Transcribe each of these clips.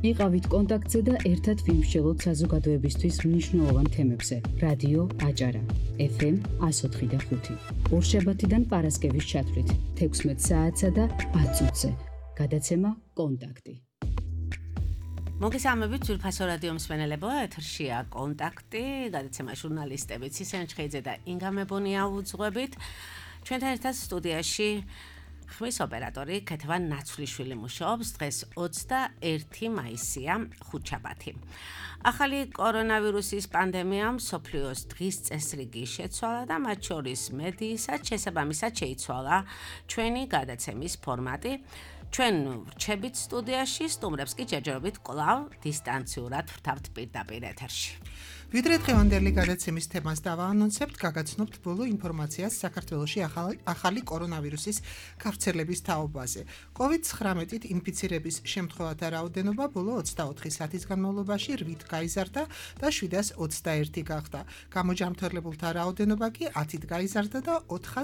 იყავით კონტაქტზე და ერთად ვიმსჯელოთ საზოგადოებისთვის მნიშვნელოვან თემებზე. რადიო აჭარა, FM 104.5. ორშაბათიდან პარასკევის ჩათვლით 16 საათსა და 10 წუთზე. გადაცემა კონტაქტი. მოგესალმებით ძვირფასო რადიო მსმენელებო, ეთერშია კონტაქტი, გადაცემა ჟურნალისტები ცისენ ჩხეიძე და ინგა მებონია უძღვებით. ჩვენთან ერთად სტუდიაში ხმის ოპერატორი ქეთევან ნაცვლიშვილი მუშაობს. დღეს 21 მაისია, ხუთშაბათი. ახალი კორონავირუსის პანდემიამ მსოფლიოს დღის წესრიგი შეცვალა და მათ შორის მედიისად შესაბამისად შეიცვალა ჩვენი გადაცემის ფორმატი. ჩვენ ვრჩებით სტუდიაში, სტუმრებს კი ჯერჯერობით კვლავ დისტანციურად ვრთავთ პირდაპირ ეთერში. ვიდრე დღევანდელი გადაცემის თემას დავაანონსებთ, გაგაცნობთ ბოლო ინფორმაციას საქართველოში ახალი კორონავირუსის გავრცელების თაობაზე. COVID-19-ით ინფიცირების შემთხვევათა რაოდენობა ბოლო 24 საათის განმავლობაში 8 გაიზარდა და 721 გახდა. გამოჯანმრთელებულთა რაოდენობა კი 10-ით გაიზარდა და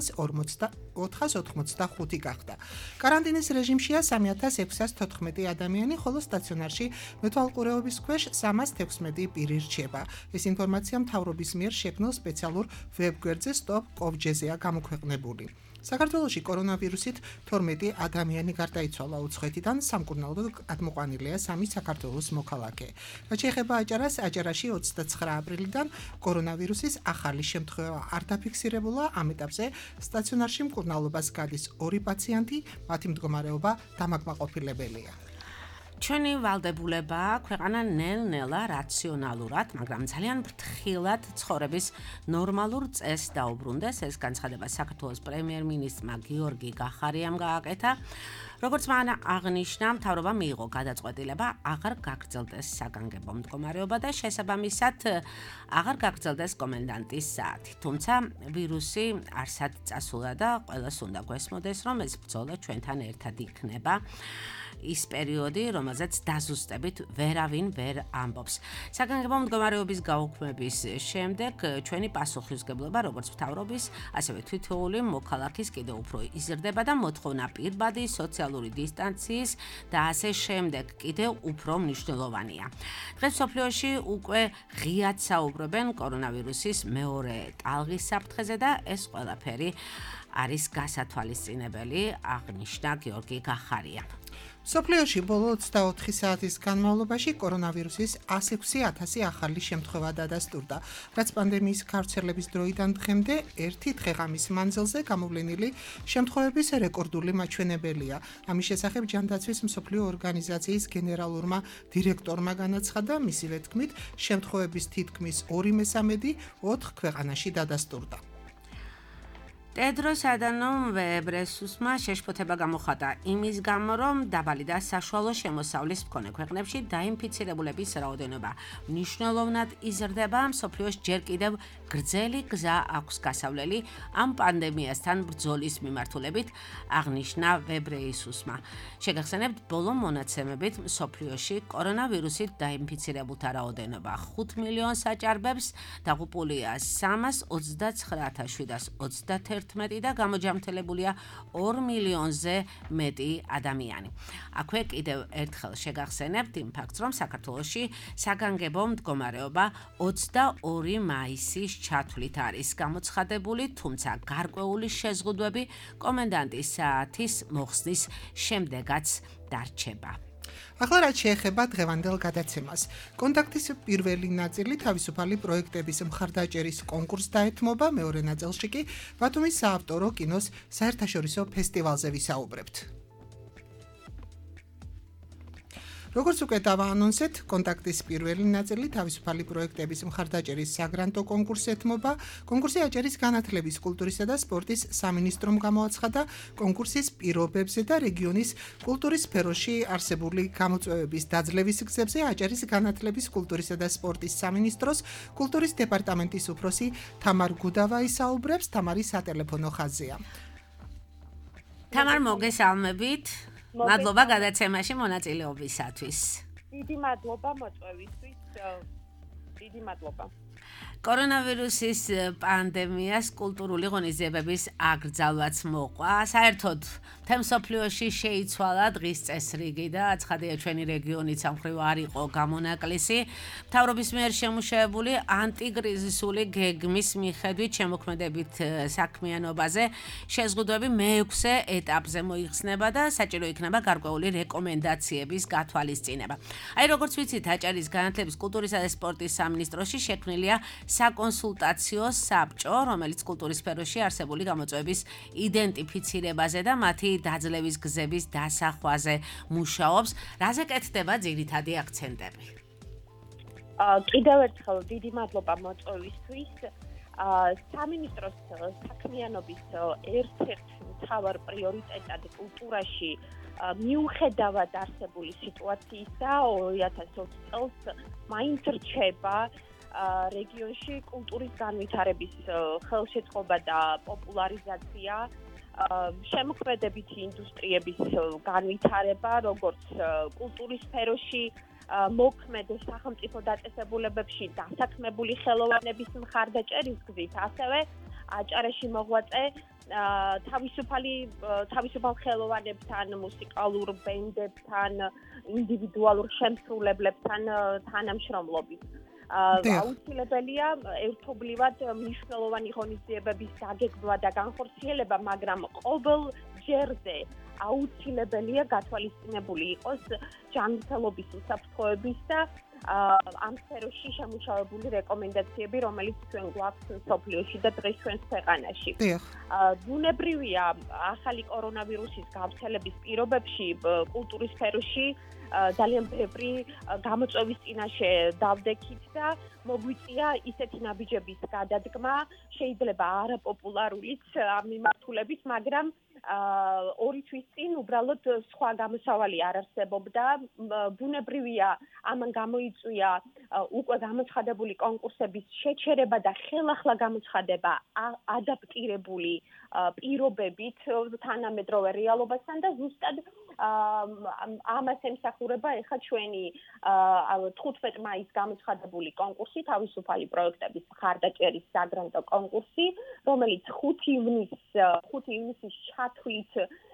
485 გახდა. კარანტინის რეჟიმშია 3614 ადამიანი, ხოლო სტაციონარში მეთვალყურეობის ქვეშ 316 პირი რჩება. ეს ინფორმაცია მთავრობის მიერ შექმნილ სპეციალურ ვებგვერდზე stop.gov.gr-ზეა გამოქვეყნებული. საქართველოში კორონავირუსით 12 ადამიანი გარდაიცვალა უცხოეთიდან, სამკურნალოდ გადმოყვანილია 3 საქართველოს მოქალაქე. რაც შეეხება აჭარას, აჭარაში 29 აპრილიდან კორონავირუსის ახალი შემთხვევა არ დაფიქსირებულა, ამ ეტაპზე სტაციონარში მკურნალობას გადის 2 პაციენტი, მათი მდგომარეობა დამაკმაყოფილებელია. ჩვენი ვალდებულება ქვეყანა ნელ-ნელა რაციონალურად, მაგრამ ძალიან ფრთხილად ცხოვრების ნორმალურ წესს დაუბრუნდეს. ეს განცხადება საქართველოს პრემიერ-მინისტრმა გიორგი გახარიამ გააკეთა. როგორც მან აღნიშნა, მთავრობა მიიღო გადაწყვეტილება აღარ გაგრძელდეს საგანგებო მდგომარეობა და შესაბამისად აღარ გაგრძელდეს კომენდანტის საათი. თუმცა ვირუსი არსად წასულა და ყველას უნდა გვესმოდეს, რომ ეს ბრძოლა ჩვენთან ერთად იქნება. ის პერიოდი, რომელზეც დაზუსტებით ვერავინ ვერ ამბობს. საგანგებო მდგომარეობის გაუქმების შემდეგ ჩვენი პასუხისმგებლობა როგორც მთავრობის, ასევე თითოეული მოქალაქის კიდევ უფრო იზრდება და მოთხოვნა პირბადი სოციალური დისტანციის და ასე შემდეგ კიდევ უფრო მნიშვნელოვანია. დღეს მსოფლიოში უკვე ღიად საუბრობენ კორონავირუსის მეორე ტალღის საფრთხეზე და ეს ყველაფერი არის გასათვალისწინებელი, აღნიშნა გიორგი გახარია. მსოფლიოში ბოლო 24 საათის განმავლობაში კორონავირუსის 106,000 ახალი შემთხვევა დადასტურდა, რაც პანდემიის გავრცელების დროიდან დღემდე ერთი დღეღამის მანძილზე გამოვლენილი შემთხვევების რეკორდული მაჩვენებელია. ამის შესახებ ჯანდაცვის მსოფლიო ორგანიზაციის გენერალურმა დირექტორმა განაცხადა, მისივე თქმით, შემთხვევების თითქმის 2/3 4 ქვეყანაში დადასტურდა. ტედროს ადანომ ვებრესუსმა შეშფოთება გამოხატა იმის გამო, რომ დაბალი და საშუალო შემოსავლის მქონე ქვეყნებში დაინფიცირებულების რაოდენობა მნიშვნელოვნად იზრდება. მსოფლიოს ჯერ კიდევ გრძელი გზა აქვს გასავლელი ამ პანდემიასთან ბრძოლის მიმართულებით, აღნიშნა ვებრესუსმა. შეგახსენებთ, ბოლო მონაცემებით მსოფლიოში კორონავირუსით დაინფიცირებულთა რაოდენობა 5 მილიონს აჭარბებს, დაღუპულია 329,721 და გამოჯანმრთელებულია 2 მილიონზე მეტი ადამიანი. აქვე კიდევ ერთხელ შეგახსენებთ იმ ფაქტს, რომ საქართველოში საგანგებო მდგომარეობა 22 მაისის ჩათვლით არის გამოცხადებული, თუმცა გარკვეული შეზღუდვები კომენდანტის საათის მოხსნის შემდეგაც დარჩება. ახლა რაც შეეხება დღევანდელ გადაცემას. კონტაქტის პირველი ნაწილი თავისუფალი პროექტების მხარდაჭერის კონკურსს დაეთმობა, მეორე ნაწილში კი ბათუმის საავტორო კინოს საერთაშორისო ფესტივალზე ვისაუბრებთ. როგორც უკვე დავაანონსეთ, კონტაქტის პირველი ნაწილი თავისუფალი პროექტების მხარდაჭერის საგრანტო კონკურსს ეთმობა. კონკურსი აჭარის განათლების, კულტურისა და სპორტის სამინისტრომ გამოაცხადა კონკურსის პირობებზე და რეგიონის კულტურის სფეროში არსებული გამოწვევების დაძლევის გზებზე აჭარის განათლების, კულტურისა და სპორტის სამინისტროს კულტურის დეპარტამენტის უფროსი თამარ გუდავა ისაუბრებს. თამარი სატელეფონო ხაზია. თამარ, მოგესალმებით. მადლობა გადაცემაში მონაწილეობისათვის. დიდი მადლობა მოწვევისთვის. დიდი მადლობა. კორონავირუსის პანდემიას კულტურული ღონისძიებების აკრძალვაც მოყვა. საერთოდ მთელმსოფლიოში შეიცვალა დღის წესრიგი და აცხადია ჩვენი რეგიონიც ამ მხრივ არ იყო გამონაკლისი. მთავრობის მიერ შემუშავებული ანტიკრიზისული გეგმის მიხედვით შემოქმედებით საქმიანობაზე შეზღუდვები მეექვსე ეტაპზე მოიხსნება და საჭირო იქნება გარკვეული რეკომენდაციების გათვალისწინება. აი როგორც ვიცით, აჭარის განათლების, კულტურისა და სპორტის სამინისტროში შექმნილია საკონსულტაციო საბჭო, რომელიც კულტურის სფეროში არსებული გამოწვევების იდენტიფიცირებაზე და მათი დაძლევის გზების დასახვაზე მუშაობს. რაზე კეთდება ძირითადი აქცენტები? კიდევ ერთხელ დიდი მადლობა მოწვევისთვის. სამინისტროს საქმიანობის ერთ-ერთ მთავარ პრიორიტეტად კულტურაში მიუხედავად არსებული სიტუაციისა 2020 წელს მაინც რჩება რეგიონში კულტურის განვითარების ხელშეწყობა და პოპულარიზაცია, შემოქმედებითი ინდუსტრიების განვითარება, როგორც კულტურის სფეროში, მოქმედ სახელმწიფო დაწესებულებებში დასაქმებული ხელოვანების მხარდაჭერის გზით, ასევე აჭარაში მოღვაწე თავისუფალ ხელოვანებთან, მუსიკალურ ბენდებთან, ინდივიდუალურ შემსრულებლებთან თანამშრომლობით. აუცილებელია ერთობლივად მნიშვნელოვანი ღონისძიებების დაგეგმვა და განხორციელება, მაგრამ ყოველ ჯერზე აუცილებელია გათვალისწინებული იყოს ჯანმრთელობის უსაფრთხოების და ამ სფეროში შემუშავებული რეკომენდაციები, რომელიც ჩვენ გვაქვს მსოფლიოში და დღეს ჩვენს ქვეყანაში. ბუნებრივია, ახალი კორონავირუსის გავრცელების პირობებში კულტურის სფეროში ძალიან ბევრი გამოწვევის წინაშე დავდექით და მოგვიწია ისეთი ნაბიჯების გადადგმა, შეიძლება არაპოპულარულიც ამ მიმართულებით, მაგრამ 2 თვის წინ უბრალოდ სხვა გამოსავალი არ არსებობდა. ბუნებრივია, ამან გამოიწვია უკვე გამოცხადებული კონკურსების შეჩერება და ხელახლა გამოცხადება ადაპტირებული პირობებით თანამედროვე რეალობასთან და ზუსტად ამას ემსახურება ეხლა ჩვენი 15 მაისს გამოცხადებული კონკურსი, თავისუფალი პროექტების მხარდაჭერის საგრანტო კონკურსი, რომელიც 5 ივნისის ჩათვლით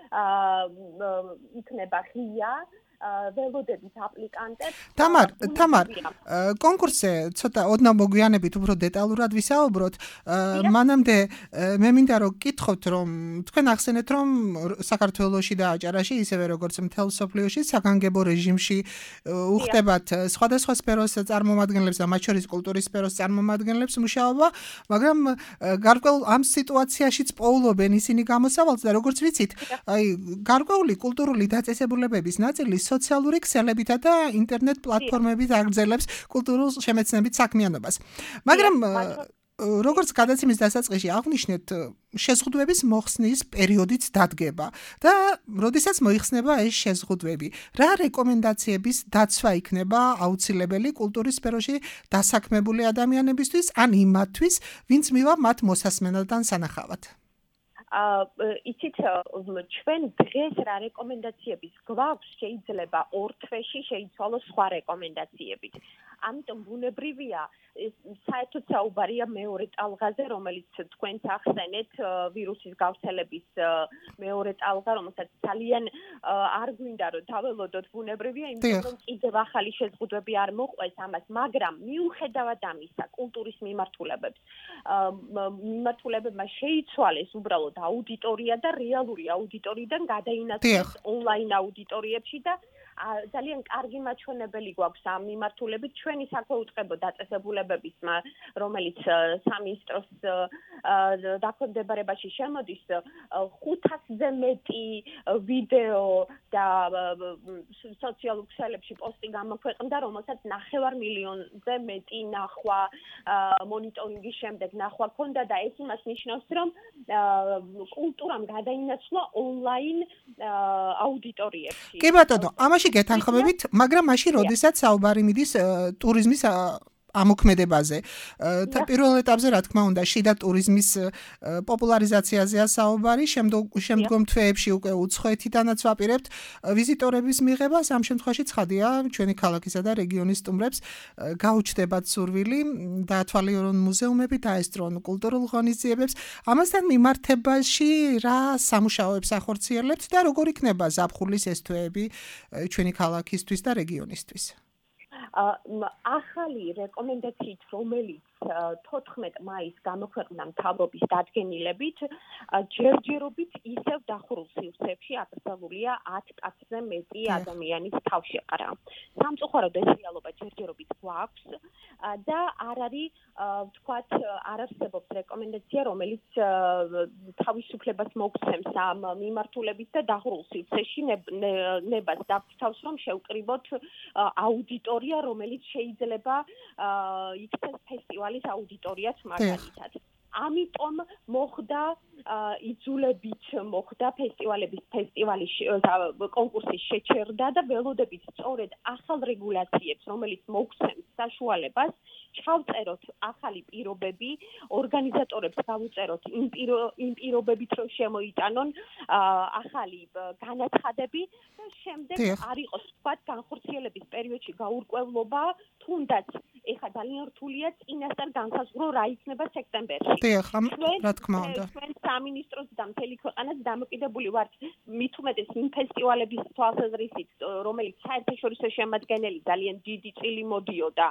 იქნება ღია. ველოდებით აპლიკანტებს. თამარ, კონკურსზე ცოტა ოდნავ მოგვიანებით უფრო დეტალურად ვისაუბროთ. მანამდე მე მინდა რომ გკითხოთ, რომ თქვენ ახსენეთ, რომ საქართველოში და აჭარაში, ისევე როგორც მთელ მსოფლიოში საგანგებო რეჟიმში უხდებათ სხვადასხვა სფეროს წარმომადგენლებს და მათ შორის კულტურის სფეროს წარმომადგენლებს მუშაობა, მაგრამ გარკვეულ ამ სიტუაციაშიც პოულობენ ისინი გამოსავალს და როგორც ვიცით, აი გარკვეული კულტურული დაწესებულებების ნაწილი სოციალური ქსელებითა და ინტერნეტ პლატფორმებით აგრძელებს კულტურულ შემეცნებით საქმიანობას. მაგრამ როგორც გადაცემის დასაწყისში აღნიშნეთ, შეზღუდვების მოხსნის პერიოდიც დადგება და როდესაც მოიხსნება ეს შეზღუდვები, რა რეკომენდაციების დაცვა იქნება აუცილებელი კულტურის სფეროში დასაქმებული ადამიანებისთვის ან იმათთვის, ვინც მივა მათ მოსასმენად ან სანახავად? იცით, ჩვენ დღეს რა რეკომენდაციების გვაქვს, შეიძლება 2 თვეში შეიცვალოს სხვა რეკომენდაციებით. ამიტომ ბუნებრივია, საერთოდ საუბარია მეორე ტალღაზე, რომელიც თქვენც ახსენეთ, ვირუსის გავრცელების მეორე ტალღა, რომელსაც ძალიან არ გვინდა რომ დაველოდოთ, ბუნებრივია, იმიტომ რომ კიდევ ახალი შეზღუდვები არ მოყვეს ამას, მაგრამ მიუხედავად ამისა, კულტურის მიმართულებებმა შეიცვალეს უბრალოდ აუდიტორია და რეალური აუდიტორიიდან გადაინაცვლეს ონლაინ აუდიტორიებში და ძალიან კარგი მაჩვენებელი გვაქვს ამ მიმართულებით ჩვენი საქვეუწყებო დაწესებულებების, რომელიც სამინისტროს დაქვემდებარებაში შემოდის, 500-ზე მეტი ვიდეო და სოციალურ ქსელებში პოსტი გამოქვეყნდა, რომელსაც 9 მილიონზე მეტი ნახვა მონიტორინგის შემდეგ ნახვა ჰქონდა და ეს იმას ნიშნავს, რომ კულტურამ გადაინაცვლა ონლაინ აუდიტორიებში. კი ბატონო, ამაში გეთანხმებით, მაგრამ მაშინ როდესაც საუბარი მიდის ტურიზმის ამოქმედებაზე. პირველ ეტაპზე რა თქმა უნდა შიდა ტურიზმის პოპულარიზაციაზეა საუბარი, შემდგომ თვეებში უკვე უცხოეთიდანაც ვაპირებთ ვიზიტორების მიღებას, ამ შემთხვევაში ცხადია ჩვენი ქალაქისა და რეგიონის სტუმრებს გაუჩნდებათ სურვილი დაათვალიერონ მუზეუმები, დაესწრონ კულტურულ ღონისძიებებს. ამასთან მიმართებაში რა სამუშაოებს ახორციელებთ და როგორ იქნება ზაფხულის ეს თვეები ჩვენი ქალაქისთვის და რეგიონისთვის? ახალი რეკომენდაციით, რომელიც 14 მაისს გამოქვეყნდა მთავრობის დადგენილებით, ჯერჯერობით ისევ დახურულ სივრცეებში აკრძალულია 10 კაცზე მეტი ადამიანის თავშეყრა. სამწუხაროდ ეს რეალობა ჯერჯერობით გვაქვს და არ არის, ვთქვათ, არ არსებობს რეკომენდაცია, რომელიც თავისუფლებას მოგცემს ამ მიმართულებით და დახურულ სივრცეში ნებას დაგვრთავს, რომ შევკრიბოთ აუდიტორია, რომელიც შეიძლება იქცეს ფესტივალის აუდიტორიაც მაგალითად. ამიტომ მოხდა იძულებით მოხდა ფესტივალის კონკურსის შეჩერდა და ველოდებით სწორედ ახალ რეგულაციებს, რომელიც მოგცემს საშუალებას ჩავწეროთ ახალი პირობები, ორგანიზატორებს გავუწეროთ იმ პირობებით, რომ შემოიტანონ ახალი განაცხადები და შემდეგ არ იყოს ვთქვათ განხორციელების პერიოდში გაურკვევლობა, თუნდაც ეხლა ძალიან რთულია წინასწარ განსაზღვრო რა იქნება სექტემბერში. რა თქმა უნდა. ჩვენ სამინისტროს და მთელი ქვეყანაც დამოკიდებული ვართ მით უმეტეს იმ ფესტივალების თვალსაზრისით, რომელიც საერთაშორისო შემადგენელი ძალიან დიდი წილი მოდიოდა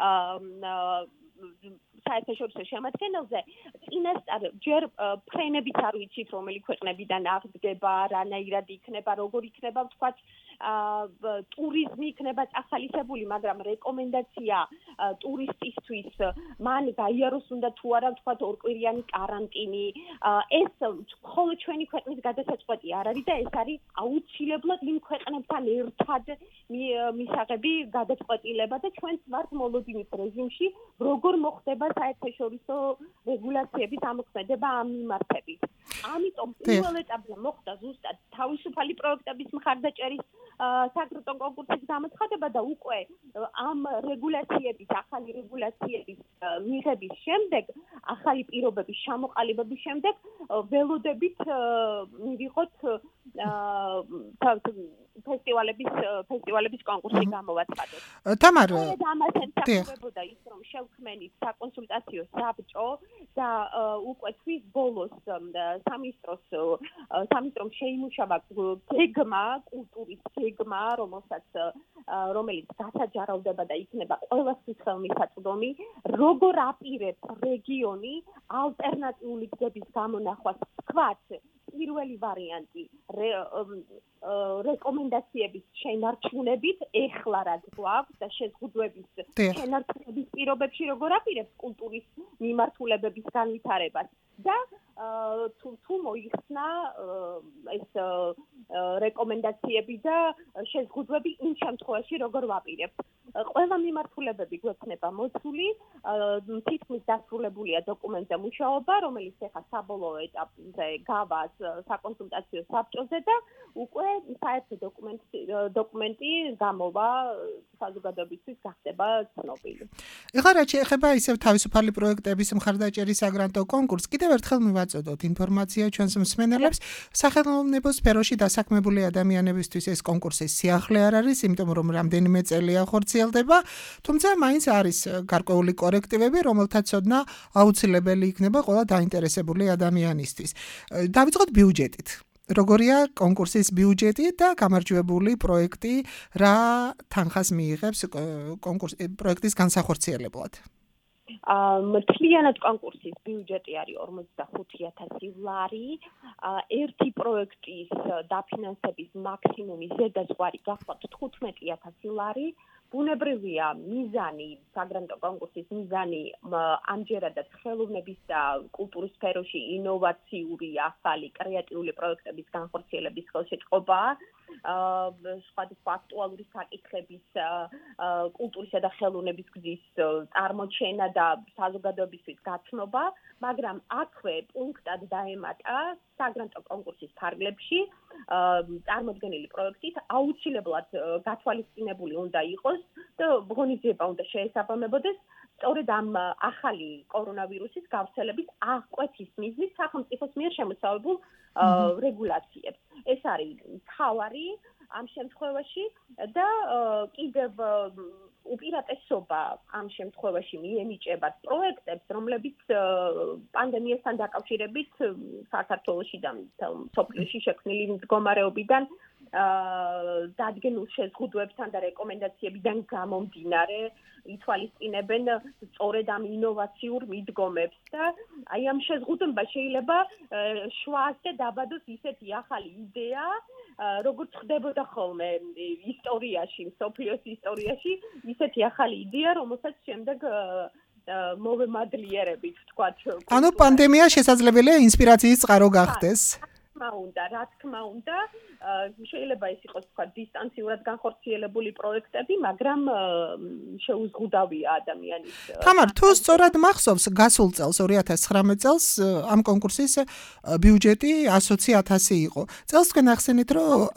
საერთაშორისო შემადგენელზე, წინასწარ ჯერ ფრენებით არ ვიცით, რომელი ქვეყნებიდან აღდგება, რანაირად იქნება, როგორ იქნება, ვთქვათ, ტურიზმი იქნება წახალისებული, მაგრამ რეკომენდაცია ტურისტისთვის მან გაიაროს უნდა თუ არა, ვთქვათ, ორკვირიანი კარანტინი. ეს მხოლოდ ჩვენი ქვეყნის გადასაწყვეტი არ არის და ეს არის აუცილებლად იმ ქვეყნებთან ერთად მისაღები გადაწყვეტილება და ჩვენც ვართ მოლოდინის რეჟიმში, როგორ მოხდება საერთაშორისო რეგულაციების ამოქმედება ამ მიმართებით. ამიტომ პირველ ეტაპზე მოხდა ზუსტად თავისუფალი პროექტების მხარდაჭერის საკრიტო კონკურსის გამოცხადება და უკვე ამ ახალი რეგულაციების მიღების შემდეგ, ახალი პირობების ჩამოყალიბების შემდეგ ველოდებით მივიღოთ ფესტივალების კონკურსი გამოვაცხადოთ. თამარ, ამას ემსახურებოდა ის, რომ შევქმნით საკონსულტაციო საბჭო და უკვე თვის ბოლოს სამინისტრომ შეიმუშავა გეგმა, კულტურის გეგმა, რომელიც გასაჯარავდება და იქნება ყველასთვის ხელმისაწვდომი, როგორ აპირებს რეგიონი ალტერნატიული გზების გამონახვას, თქვათ, პირველი ვარიანტი რეკომენდაციების შენარჩუნებით, ეხლა რაც გვაქვს და შეზღუდვების შენარჩუნების პირობებში როგორ აპირებს კულტურის მიმართულებების განვითარებას და თუ მოიხსნა ეს რეკომენდაციები და შეზღუდვები იმ შემთხვევაში როგორ ვაპირებთ. ყველა მიმართულებები გვექნება მოცული, თითქმის დასრულებულია დოკუმენტზე მუშაობა, რომელიც ეხლა საბოლოო ეტაპზე გავას საკონსულტაციო საბჭოზე და უკვე საერთო დოკუმენტი გამოვა საზოგადოებისთვის გახდება ცნობილი. ეხლა რაც შეეხება ისევ თავისუფალი პროექტების მხარდაჭერის საგრანტო კონკურსს, კიდევ ერთხელ მივაწოდოთ ინფორმაცია ჩვენს მსმენელებს, სახელმწიფო სფეროში დასაქმებული ადამიანებისთვის ეს კონკურსის სიახლე არ არის, იმიტომ რომ რამდენიმე წელია ხორციელდება, თუმცა მაინც არის გარკვეული კორექტივები, რომელთაც ცოდნა აუცილებელი იქნება ყველა დაინტერესებული ადამიანისთვის. დავიწყოთ ბიუჯეტით. როგორია კონკურსის ბიუჯეტი და გამარჯვებული პროექტი რა თანხას მიიღებს პროექტის განსახორციელებლად? მთლიანად კონკურსის ბიუჯეტი არის 45,000 ლარი. ერთი პროექტის დაფინანსების მაქსიმუმი ზედაზღვარი გახლავთ 15,000 ლარი. ბუნებრივია მიზანი, საგრანტო კონკურსის მიზანი ამჯერადაც ხელოვნების და კულტურის სფეროში ინოვაციური, ახალი, კრეატიული პროექტების განხორციელების ხელშეწყობაა. სხვადასხვა აქტუალური საკითხების კულტურისა და ხელოვნების გზის წარმოჩენა და საზოგადოებისთვის გაცნობა, მაგრამ აქვე პუნქტად დაემატა საგრანტო კონკურსის ფარგლებში წარმოდგენილი პროექტით აუცილებლად გათვალისწინებული უნდა იყოს და ღონისძიება უნდა შეესაბამებოდეს სწორედ ამ ახალი კორონავირუსის გავრცელების აღკვეთის მიზნით სახელმწიფოს მიერ შემოსავლებულ რეგულაციებს. ეს არის თავარი ამ შემთხვევაში და კიდევ უპირატესობა ამ შემთხვევაში მიენიჭება პროექტებს, რომლებიც პანდემიასთან დაკავშირებით საქართველოში და მსოფლიოში შექმნილი მდგომარეობიდან დადგენილ შეზღუდვებთან და რეკომენდაციებიდან გამომდინარე ითვალისწინებენ სწორედ ამ ინოვაციურ მიდგომებს და აი ამ შეზღუდვება შეიძლება შვას და დაბადოს ისეთი ახალი იდეა, როგორც ხდებოდა ხოლმე ისტორიაში, მსოფლიოს ისტორიაში, ისეთი ახალი იდეა, რომელსაც შემდეგ მოვემადლიერებით, ვთქვათ. ანუ პანდემია შესაძლებელია ინსპირაციის წყარო გახდეს. რა თქმა უნდა, შეიძლება ეს იყოს თქვა დისტანციურად განხორციელებული პროექტები, მაგრამ შეუზღუდავია ადამიანის. თამარ, თუ სწორად მახსოვს, გასულ წელს 2019 წელს ამ კონკურსის ბიუჯეტი 120.000 იყო. წელს თქვენ ახსენეთ, რომ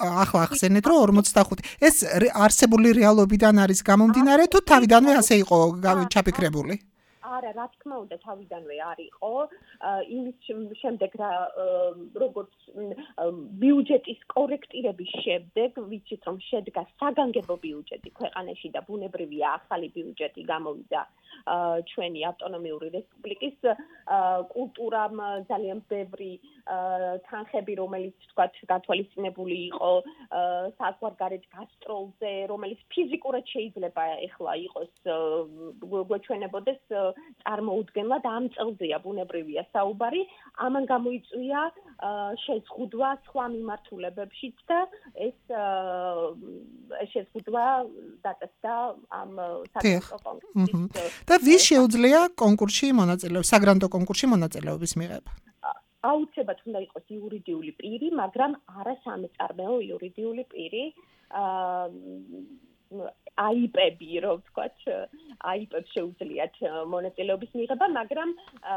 45. ეს არსებული რეალობიდან არის გამომდინარე, თუ თავიდანვე ასე იყო ჩაფიქრებული? არა, რა თქმა უნდა, თავიდანვე არ იყო. იმის შემდეგ როგორც ბიუჯეტის კორექტირების შემდეგ, ვიცით რომ შედგა საგანგებო ბიუჯეტი ქვეყანაში და ბუნებრივია ახალი ბიუჯეტი გამოვიდა ჩვენი ავტონომიური რესპუბლიკის კულტურამ ძალიან ბევრი თანხები, რომელიც თქვათ გათვალისწინებული იყო საზღვარგარეთ გასტროლზე, რომელიც ფიზიკურად შეიძლება ეხლა იყოს გვეჩვენებოდეს წარმოუდგენლად ამ წელზეა ბუნებრივია საუბარი, ამან გამოიწვია შეზღუდვა სხვა მიმართულებებშიც და ეს შეზღუდვა დაწესდა ამ საკონკურსო კონკურსში. და ვის შეუძლია კონკურსში მონაწილეობა, საგრანტო კონკურსში მონაწილეობის მიღება? აუცილებლად უნდა იყოს იურიდიული პირი, მაგრამ არა სამეწარმეო იურიდიული პირი. აიპები, რო ვთქვათ, აიპებს შეუძლიათ მონაწილეობის მიღება, მაგრამ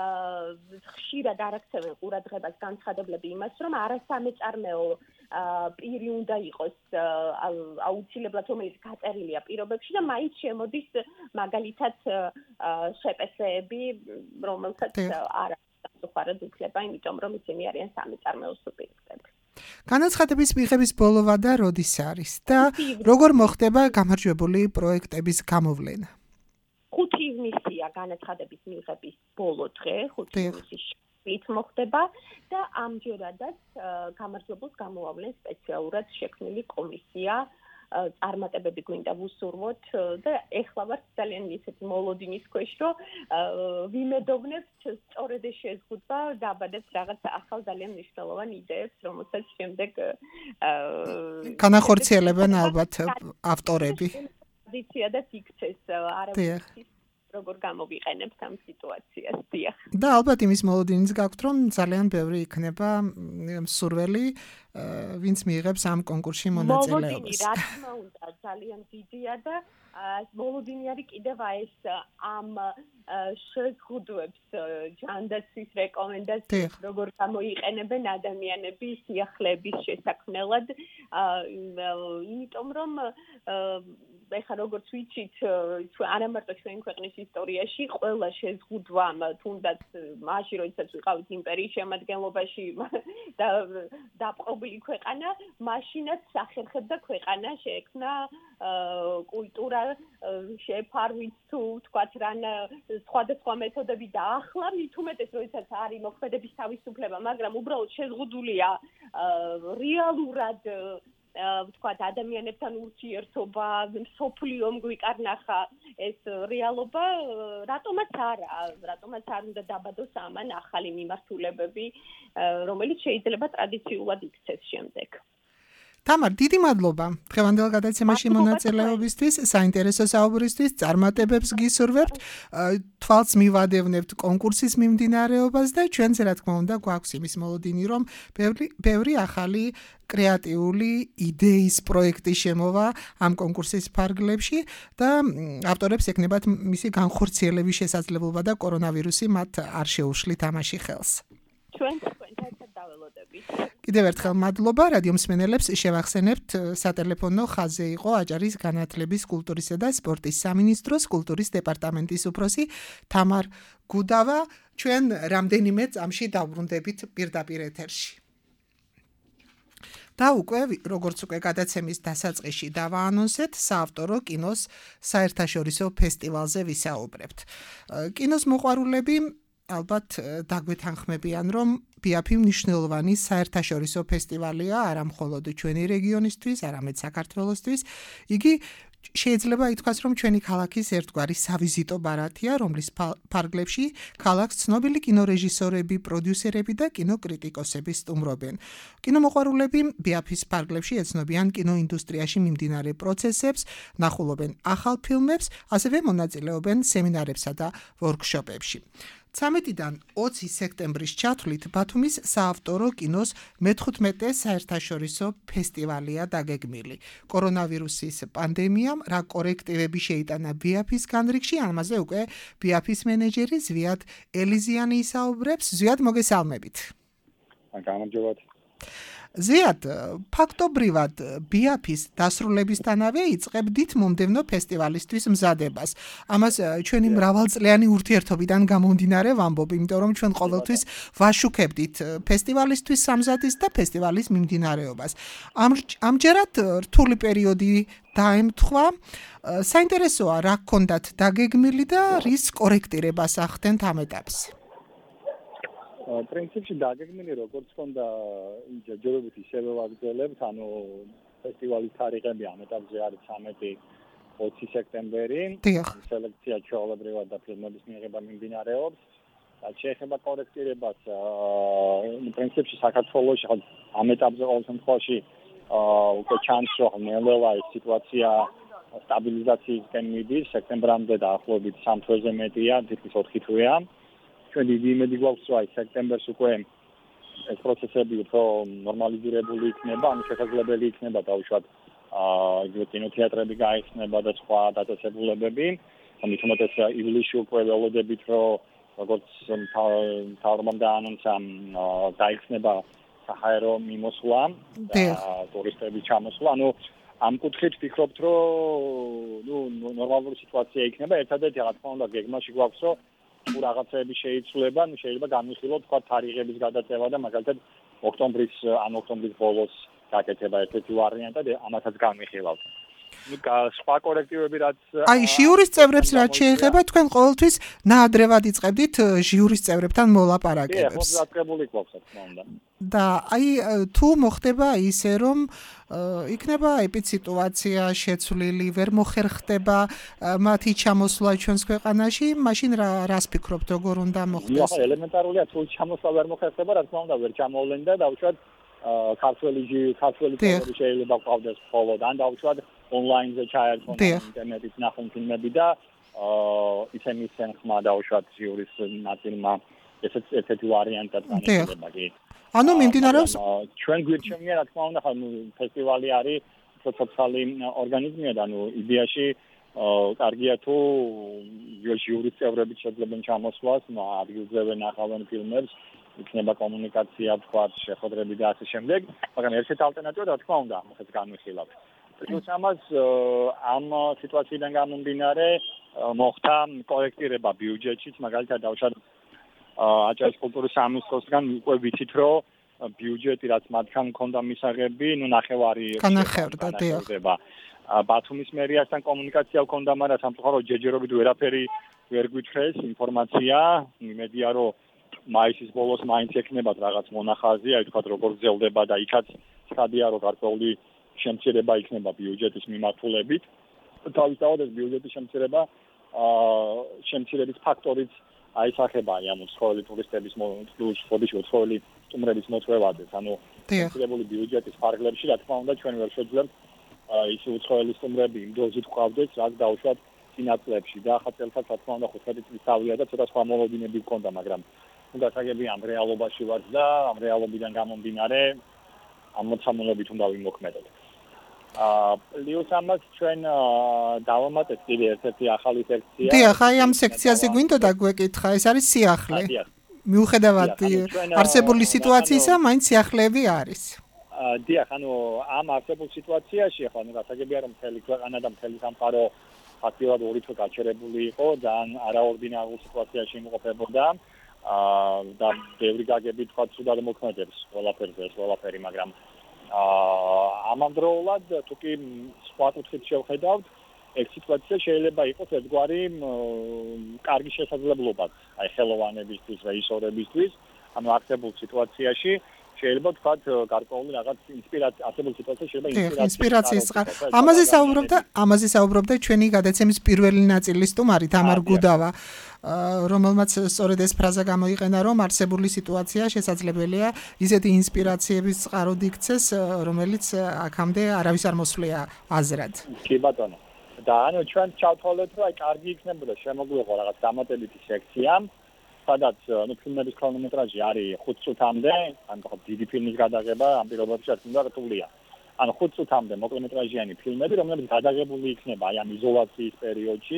ხშირად არ აქცევენ ყურადღებას განცხადებლები იმას, რომ არასამეწარმეო პირი უნდა იყოს აუცილებლად, რომელიც გაწერილია პირობებში და მაინც შემოდის მაგალითად შეპესეები, რომელსაც არ უხარად უფლება, იმიტომ რომ ისინი არიან სამეწარმეო სუბიექტები. განაცხადების მიღების ბოლო ვადა როდის არის და როგორ მოხდება გამარჯვებული პროექტების გამოვლენა? 5 ივნისია განაცხადების მიღების ბოლო დღე, 5 ივნისის მოხდება და ამჯერადაც გამარჯვებულს გამოავლენს სპეციალურად შექმნილი კომისია. წარმატებები გვინდა ვუსურვოთ და ეხლა ვართ ძალიან ისეთი მოლოდინის ქვეშ, რომ ვიმედოვნებთ სწორედ ეს შეზღუდვა დაბადებთ რაღაც ახალ ძალიან მნიშვნელოვან იდეებს, რომელსაც შემდეგ განახორციელებენ ალბათ ავტორები. ტრადიცია და იქცეს არავის როგორ გამოვიყენებთ ამ სიტუაციას, დიახ. და ალბათ იმის მოლოდინიც გაქვთ, რომ ძალიან ბევრი იქნება მსურველი, ვინც მიიღებს ამ კონკურსში მონაწილეობას. მოლოდინი, რა თქმა უნდა, ძალიან დიდია და მოლოდინი არის კიდევ ეს ამ შეზღუდვებს ჯანდაცვის რეკომენდაციებს როგორ გამოიყენებენ ადამიანები სიახლეების შესაქმნელად, იმიტომ რომ ეხლა როგორც ვიცით, არა მარტო ჩვენ ქვეყნის ისტორიაში ყველა შეზღუდვამ თუნდაც მაშინ როდესაც ვიყავით იმპერიის შემადგენლობაში და დაპყრობილი ქვეყანა, მაშინაც სახერხებდა ქვეყანა შეექმნა კულტურა შეფარვით თუ თქვათ რან სხვადასხვა მეთოდები და ახლა მით უმეტეს როდესაც არის მოქმედების თავისუფლება, მაგრამ უბრალოდ შეზღუდულია რეალურად ვთქვათ ადამიანებთან ურთიერთობა, მსოფლიომ გვიკარნახა ეს რეალობა, რატომაც არ უნდა დაბადოს ამან ახალი მიმართულებები, რომელიც შეიძლება ტრადიციულად იქცეს შემდეგ. თამარ, დიდი მადლობა დღევანდელ გადაცემაში მონაწილეობისთვის, საინტერესო საუბრისთვის, წარმატებებს გისურვებთ, თვალს მივადევნებთ კონკურსის მიმდინარეობას და ჩვენც რა თქმა უნდა გვაქვს იმის მოლოდინი, რომ ბევრი ახალი კრეატიული იდეის პროექტი შემოვა ამ კონკურსის ფარგლებში და ავტორებს ეკნებათ მისი განხორციელების შესაძლებლობა და კორონავირუსი მათ არ შეუშლით ამაში ხელს. ჩვენთან ერთად დაველოდებით. კიდევ ერთხელ მადლობა რადიო მსმენელებს შევახსენებთ სატელეფონო ხაზზე იყო აჭარის განათლების, კულტურისა და სპორტის სამინისტროს კულტურის დეპარტამენტის უფროსი თამარ გუდავა. ჩვენ რამდენიმე წამში დავბრუნდებით პირდაპირ ეთერში. და უკვე როგორც უკვე გადაცემის დასაწყისში დავაანონსეთ, საავტორო კინოს საერთაშორისო ფესტივალზე ვისაუბრებთ. კინოს მოყვარულები ალბათ დაგვეთანხმებიან, რომ BAFI მნიშვნელოვანი საერთაშორისო ფესტივალია არა მხოლოდ ჩვენი რეგიონისთვის, არამედ საქართველოსთვის. იგი შეიძლება ითქვას, რომ ჩვენი ქალაქის ერთგვარი სავიზიტო ბარათია, რომლის ფარგლებში ქალაქს ცნობილი კინორეჟისორები, პროდიუსერები და კინოკრიტიკოსები სტუმრობენ. კინომოყვარულები BAFI-ის ფარგლებში ეცნობიან კინოინდუსტრიაში მიმდინარე პროცესებს, ნახულობენ ახალ ფილმებს, ასევე მონაწილეობენ სემინარებსა და ვორქშოპებში. 13-დან 20 სექტემბრის ჩათვლით ბათუმის საავტორო კინოს მე-15 საერთაშორისო ფესტივალია დაგეგმილი. კორონავირუსის პანდემიამ რა კორექტივები შეიტანა BAFI-ის განრიგში, ამაზე უკვე BAFI-ის მენეჯერი ზვიად ელიზიანი ისაუბრებს. ზვიად, მოგესალმებით. გამარჯობათ. ზვიად, ფაქტობრივად BAFI-ის დასრულებისთანავე იწყებდით მომდევნო ფესტივალისთვის მზადებას. ამას ჩვენი მრავალწლიანი ურთიერთობიდან გამომდინარე ვამბობ, იმიტომ რომ ჩვენ ყოველთვის ვაშუქებდით ფესტივალისთვის სამზადისს და ფესტივალის მიმდინარეობას. ამჯერად რთული პერიოდი დაემთხვა. საინტერესოა რა გქონდათ დაგეგმილი და რის კორექტირებას ახდენთ ამ ეტაპს. პრინციპში დაგეგმილი როგორც ჰქონდა ჯერჯერობით ისევე ვაგრძელებთ, ანუ ფესტივალის თარიღები ამ ეტაპზე არის 13-20 სექტემბერი. სელექცია ჩვეულებრივად და ფილმების მიღება მიმდინარეობს. შეეხება კორექტირებას, პრინციპში საქართველოში ამ ეტაპზე ყოველ შემთხვევაში უკვე ჩანს, რომ ნელ-ნელა ეს სიტუაცია სტაბილიზაციისკენ მიდის. სექტემბრამდე დაახლოებით 3 თვეზე მეტია, თითქმის 4 თვეა. ჩვენ დიდი იმედი გვაქვს, რომ სექტემბერს უკვე ეს პროცესები უფრო ნორმალიზირებული იქნება, ანუ შესაძლებელი იქნება დაუშვათ კინოთეატრები გაიხსნება და სხვა დაწესებულებები. ამით უმეტეს ივლისში უკვე ველოდებით, რომ როგორც მთავრობამ დაანონსა, გაიხსნება საჰაერო მიმოსვლა და ტურისტების ჩამოსვლა. ანუ ამ კუთხით ვფიქრობთ, რომ ნორმალური სიტუაცია იქნება. ერთადერთი რა თქმა უნდა გეგმაში გვაქვს, რომ თუ რაღაცები შეიცვლება, შეიძლება განვიხილოთ თქვა თარიღების გადაწევა და მაგალითად ოქტომბრის ბოლოს გაკეთება ერთ-ერთი ვარიანტად, ამასაც განვიხილავთ. სხვა კორექტივები რაც ჟიურის წევრებს რაც შეეხება, თქვენ ყოველთვის ნაადრევად იწყებდით ჟიურის წევრებთან მოლაპარაკებებს. კი, დაწყებული გვაქვს, რა თქმა უნდა. და თუ მოხდება ისე, რომ იქნება ეპიდსიტუაცია შეცვლილი, ვერ მოხერხდება მათი ჩამოსვლა ჩვენს ქვეყანაში, მაშინ რას ფიქრობთ, როგორ უნდა მოხდეს? ელემენტარულია, თუ ჩამოსვლა ვერ მოხერხდება, რა თქმა უნდა, ვერ ჩამოვლენ და დაუშვათ ქართველი ფილმები შეიძლება ყავდეს მხოლოდ, ან დაუშვათ ონლაინზე ჩაერთონ ინტერნეტით ნახონ ფილმები და ისინი ხმა დაუშვათ ჟიურის ნაწილმა ესეც ერთ-ერთი ვარიანტად განიხილება კი. ანუ მიმდინარეობს ჩვენ გვირჩევნია რა თქმა უნდა, ფესტივალი არის სოციალური ორგანიზმია და იდეაში კარგია თუ ჟიურის წევრები შეძლებენ ჩამოსვლას, ადგილზე ნახავენ ფილმებს, იქნება კომუნიკაცია, თქვა, შეხვედრები და ასე შემდეგ, მაგრამ ერთ-ერთი ალტერნატივა რა თქმა უნდა, ამას განვიხილავთ. Plus ამას ამ სიტუაციიდან გამომდინარე მოხდა კორექტირება ბიუჯეტშიც, მაგალითად დავუშვათ აჭარის კულტურის სამინისტროსგან უკვე ვიცით, რომ ბიუჯეტი რაც მათგან მქონდა მისაღები, ნახევარი განახევდა. ბათუმის მერიასთან კომუნიკაცია მქონდა, მაგრამ სამწუხაროდ ჯერჯერობით ვერაფერი ვერ გვითხრეს ინფორმაცია, იმედია რომ მაისის ბოლოს მაინც ექნებათ რაღაც მონახაზი, აი თქვა როგორ გრძელდება და იქაც ცხადია რომ გარკვეული შემცირება იქნება ბიუჯეტის მიმართულებით. თავისთავად ეს ბიუჯეტის შემცირების ფაქტორიც აისახება ამ უცხოელი ტურისტების უცხოელი სტუმრების მოწვევაზე. ანუ შემცირებული ბიუჯეტის ფარგლებში რა თქმა უნდა ჩვენ ვერ შეძლებთ ის უცხოელი სტუმრები იმ დოზით ყავდეს, რაც დაუშვათ წინაწლებში და ახალ წელსაც რა თქმა უნდა 15 წლის თავია და ცოტა სხვა მოლოდინები გქონდა, მაგრამ გასაგები ამ რეალობაში ვართ და ამ რეალობიდან გამომდინარე ამ მოწამულობით უნდა ვიმოქმედოთ. პლუს ამას ჩვენ დავამატეთ კიდე ერთ-ერთი ახალი სექცია. დიახ, აი ამ სექციაზე გვინდოდა გვეკითხა, ეს არის სიახლე. მიუხედავად არსებული სიტუაციისა, მაინც სიახლეები არის. დიახ, ამ არსებულ სიტუაციაში ახლა გასაგებია რომ მთელი ქვეყანა და მთელი სამყარო ფაქტიურად ორი თვე გაჩერებული იყო, ძალიან არაორდინარულ სიტუაციაში იმყოფებოდა და ბევრი გაგებით თქვა ცუდად მოქმედებს ყველაფერი, მაგრამ ამავდროულად თუ კი სხვა კუთხით შევხედავთ, ეს სიტუაცია შეიძლება იყოს ერთგვარი კარგი შესაძლებლობა, აი ხელოვანებისთვის, რეჟისორებისთვის, არსებულ სიტუაციაში შეიძლება თქვა გარკვეული რაღაც ინსპირაცია, არსებულ სიტუაციაში შეიძლება ინსპირაციის ამაზე საუბრობდა ჩვენი გადაცემის პირველი ნაწილის სტუმარი თამარ გუდავა, რომელმაც სწორედ ეს ფრაზა გამოიყენა, რომ არსებული სიტუაცია შესაძლებელია ისეთი ინსპირაციების წყაროდ იქცეს, რომელიც აქამდე არავის არ მოსვლია აზრად. კი ბატონო. და ჩვენ ჩავთვალეთ, რომ აი კარგი იქნებოდა შემოგვიღო რაღაც დამატებითი სექცია, სადაც ფილმების ქრონომეტრაჟი არის 5 წუთამდე, დიდი ფილმის გადაღება ამ პირობებში უნდა რთულია. 5 წუთამდე მოკლემეტრაჟიანი ფილმები, რომლებიც გადაღებული იქნება აი ამ იზოლაციის პერიოდში,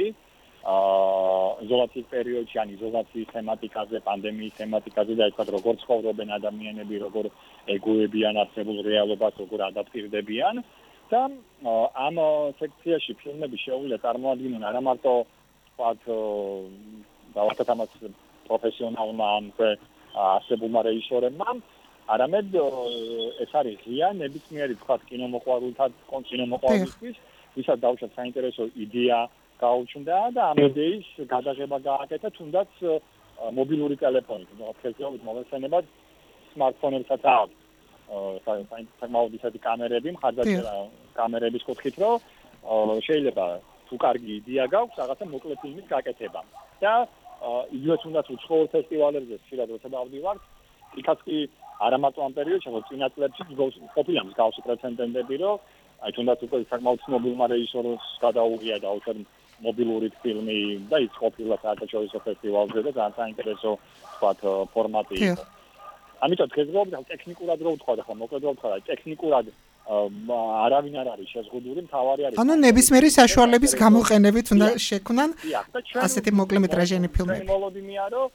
იზოლაციის თემატიკაზე, პანდემიის თემატიკაზე და ისე როგორ ცხოვრობენ ადამიანები, როგორ ეგუებიან არსებულ რეალობას, როგორ ადაპტირდებიან. და ამ სექციაში ფილმები შეუძლია წარმოადგინონ არა მარტო ვთქვათ დავარქეთ ამას პროფესიონალმა არსებულმა რეჟისორებმა, არამედ ეს არის ღია ნებისმიერი ვთქვათ კინომოყვარულისთვის, ვისაც დაუშვათ საინტერესო იდეა გაუჩნდა და ამ იდეის გადაღება გააკეთა თუნდაც მობილური ტელეფონით, ფეხბურთის მომხმარებელად smartphone-ებსაც აქვს. საკმაოდ ისეთი კამერები, მხარდაჭერა კამერების კუთხით, რომ შეიძლება თუ კარგი იდეა გაქვს, რაღაცა მოკლე ფილმის გაკეთება. და იგივე თუნდაც უცხოურ ფესტივალებზე ხშირად როცა დავდივართ, იქაც კი არა მარტო ამ პერიოდში, მაგრამ წინა წლებში ყოფილა მსგავსი პრეცედენტები, რომ აი თუნდაც უკვე საკმაოდ ცნობილმა რეჟისორს გადაუღია და უშენ მობილური ფილმი და ის ყოფილა საერთაშორისო ფესტივალზე და ძალიან საინტერესო ვთქვათ ფორმატი იყო. ამიტომ დღესდღეობით ტექნიკურად რო ვთქვა და ხა მოკლედ რო ვთქვა, ტექნიკურად არავინ არ არის შეზღუდული, მთავარი არის ნებისმიერი საშუალების გამოყენებით უნდა შექმნან ასეთი მოკლემეტრაჟიანი ფილმები. მოლოდინია რომ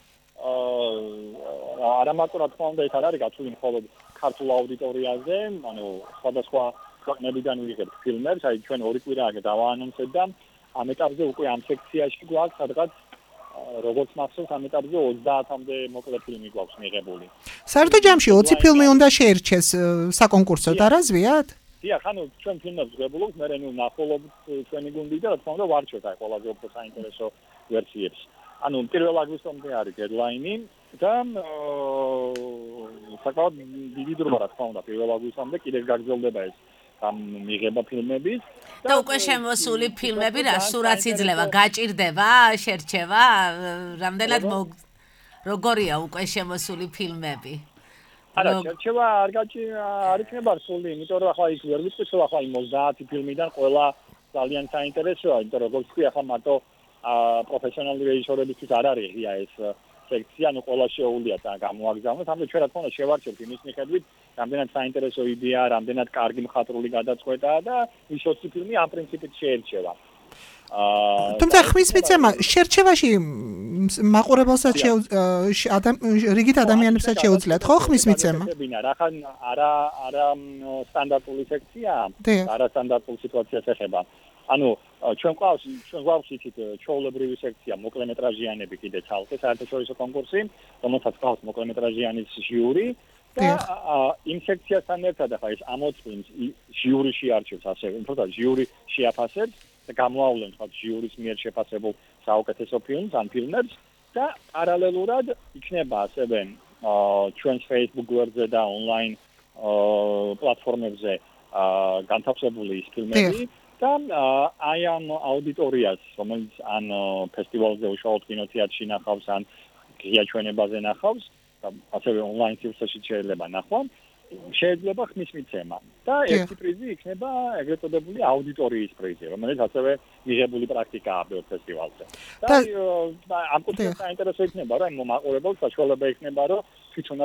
არა მარტო რა თქმა უნდა ეს არ არის გათვლილი მხოლოდ ქართულ აუდიტორიაზე, სხვადასხვა ქვეყნებიდან ვიღებთ ფილმებს, აი ჩვენ ორი კვირა აქ დავაანონსეთ და ამ ეტაპზე უკვე ამ სექციაში გვაქვს სადღაც როგორც მახსოვს ამ ეტაპზე 30-მდე მოკლე ფილმი გვაქვს მიღებული. საერთო ჯამში 20 ფილმი უნდა შეერჩეს საკონკურსოდ, არაზვიათ? დიახ, ჩვენ ფილმებს ვღებულობთ, მე ვნახულობთ ჩვენი გუნდი და რა თქმა უნდა ვარჩევთ აი ყველაზე უფრო საინტერესო ვერსიებს. პირველ აგვისტომდე არის დედლაინი და საკმაოდ დიდი დროა რა თქმა უნდა პირველ აგვისტომდე კიდევ გაგრძელდება ეს მიღება ფილმების და უკვე შემოსული ფილმები რა სურათს იძლევა, გაჭირდება, შერჩევა, რამდენად როგორია უკვე შემოსული ფილმები? არა, შერჩევა არ იქნება სული, იმიტომ რომ ახლა ის ვერ ვიცი, რომ ახლა 30 ფილმიდან ყველა ძალიან საინტერესოა, იმიტომ რომ როგორც კი ახლა მარტო პროფესიონალური რეჟისორებისთვის არ არის ღია ეს სექცია, ყველა შეუულია და გამოაგზავნოთ. ამიტომ ჩვენ რა თქმა უნდა შევარჩევთ იმის მიხედვით, რამდენად საინტერესო იდეაა, რამდენად კარგი მხატვრული გადაწყვეტაა და ის 20 ფილმი ამ პრინციპით შეერჩევა. თუმცა ხმის მიცემა შერჩევაში მაყურებელსაც რიგით ადამიანებსაც შეუძლიათ, ხო ხმის მიცემა? რახან არა სტანდარტული სექციაა, არა სტანდარტულ სიტუაციას ეხება. ჩვენ გვაქვს ისეთ ჩვეულებრივი სექცია მოკლემეტრაჟიანები კიდე ცალკე საერთაშორისო კონკურსი, რომელსაც გვაქვს მოკლემეტრაჟიანის ჟიური და იმ სექციასთან ერთად ახლა ეს 60 ფილმს ჟიურიში არჩევს ასევე, თუმცა ჟიური შეაფასებს და გამოავლენს თქვა ჟიურის მიერ შეფასებულ საუკეთესო ფილმს ან ფილმებს და პარალელურად იქნება ასევე ჩვენს Facebook გვერდზე და ონლაინ პლატფორმებზე განთავსებული ის ფილმები და აი ამ აუდიტორიას, რომელიც ან ფესტივალზე უშუალოდ კინოთეატრში ნახავს, ან ღია ჩვენებაზე ნახავს, და ასევე ონლაინ სივრცეში შეიძლება ნახვა, შეიძლება ხმის მიცემა. და ერთი პრიზი იქნება ეგრეთ წოდებული აუდიტორიის პრიზი, რომელიც ასევე მიღებული პრაქტიკაა ბევრ ფესტივალზე. და ამ კუთხით საინტერესო იქნება, რომ მომაყურებელს საშუალება იქნება, რომ თვითონაც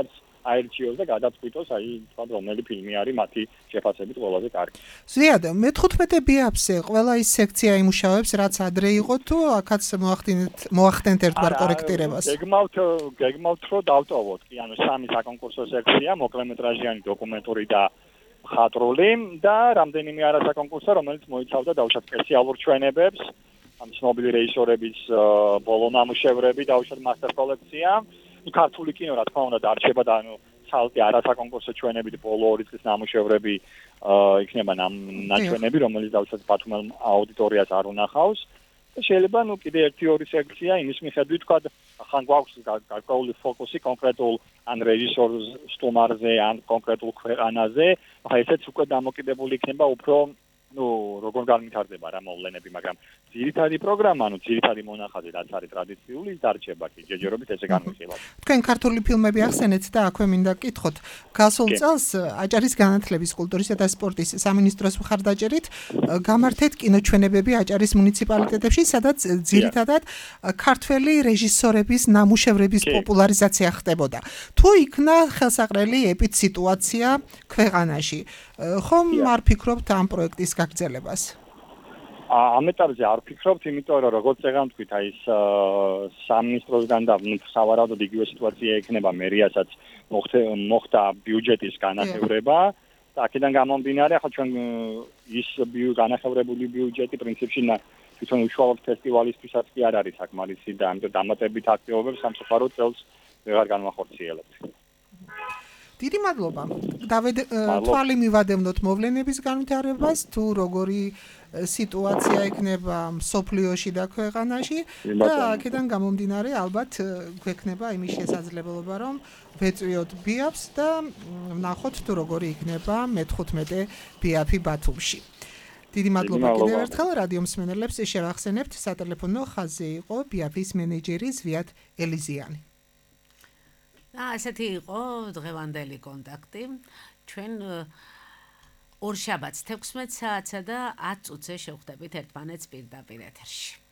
აერჩიოს და გადაწყვიტოს თქვა რომელი ფილმი არის მათი შეფასებით ყველაზე კარგი. ზვიად, მე-15 ბიაფზე ყველა ის სექცია იმუშავებს, რაც ადრე იყო თუ აქაც მოახდენთ ერთგვარ კორექტირებას? გეგმავთ რომ დავტოვოთ, კი, ანუ 3 საკონკურსო სექცია, მოკლემეტრაჟიანი, დოკუმენტური და მხატვრული და რამდენიმე არასაკონკურსო, რომელიც მოიცავდა დაუშვათ სპეციალურ ჩვენებებს, ამ ცნობილი რეჟისორების ბოლო ნამუშევრები, დაუშვათ მასტერ კოლექცია. ქართული კინო რა თქმა უნდა დარჩება და ცალკე არასაკონკურსო ჩვენებით ბოლო 2 წლის ნამუშევრები იქნება ნაჩვენები, რომელიც დაუშვათ ბათუმელ აუდიტორიას არ უნახავს. შეიძლება კიდე 1-2 სექცია იმის მიხედვით თქვა ხან გვაქვს გარკვეული ფოკუსი კონკრეტულ ან რეჟისორს სტუმარზე ან კონკრეტულ ქვეყანაზე, ახლა ესეც უკვე დამოკიდებული იქნება უფრო როგორ განვითარდება რა მოვლენები, მაგრამ ძირითადი პროგრამა, ძირითადი მონახაზი რაც არის ტრადიციული, დარჩება კი ჯერჯერობით ესე განვიხილავთ. თქვენ ქართული ფილმები ახსენეთ და აქვე მინდა გკითხოთ. გასულ წელს აჭარის განათლების, კულტურისა და სპორტის სამინისტროს მხარდაჭერით გამართეთ კინოჩვენებები აჭარის მუნიციპალიტეტებში, სადაც ძირითადად ქართველი რეჟისორების ნამუშევრების პოპულარიზაცია ხდებოდა. თუ იქნა ხელსაყრელი ეპიდსიტუაცია ქვეყანაში, ხომ არ ფიქრობთ ამ პროექტის გაგრძელებას? ამ ეტაპზე არ ფიქრობთ, იმიტომ რომ როგორც ეგან თქვით, ის სამინისტროსგან და სავარაუდოდ იგივე სიტუაცია იქნება მერიასაც მოხდა ბიუჯეტის განახევრება და აქედან გამომდინარე, ახლა ჩვენ ის განახევრებული ბიუჯეტი პრინციპში თვითონ უშუალოდ ფესტივალისთვისაც კი არ არის საკმარისი და ამიტომ დამატებით აქტივობებს სამწუხაროდ წელს ვეღარ განვახორციელებთ. დიდი მადლობა. თვალი მივადევნოთ მოვლენების განვითარებას, თუ როგორი სიტუაცია იქნება მსოფლიოში და ქვეყანაში და აქედან გამომდინარე ალბათ გვექნება იმის შესაძლებლობა, რომ ვეწვიოთ ბიაფს და ვნახოთ თუ როგორი იქნება მე-15 ბიაფი ბათუმში. დიდი მადლობა კიდევ ერთხელ რადიო მსმენელებს შევახსენებთ, სატელეფონო ხაზზე იყო ბიაფის მენეჯერი ზვიად ელიზიანი. ასეთი იყო დღევანდელი კონტაქტი. ჩვენ ორშაბათს 16 საათსა და 10 წუთზე შევხვდებით ერთმანეთს პირდაპირ ეთერში.